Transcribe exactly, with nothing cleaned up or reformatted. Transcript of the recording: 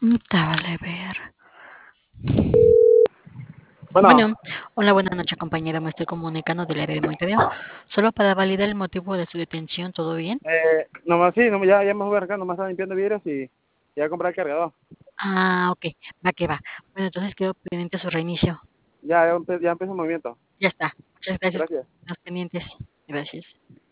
Mm, ta vale ver. Bueno, Bueno, hola, buenas noches, compañera. Me estoy comunicando del área de monitoreo. Solo para validar el motivo de su detención, ¿todo bien? eh, nomás sí, nomás ya, ya me voy acá, nomás estaba limpiando vidrios y ya voy a comprar el cargador. Ah, ok, va que va. Bueno, entonces quedo pendiente su reinicio. Ya, ya, empe- ya empezó el movimiento. Ya está. Muchas gracias por Gracias. los pendientes. Gracias.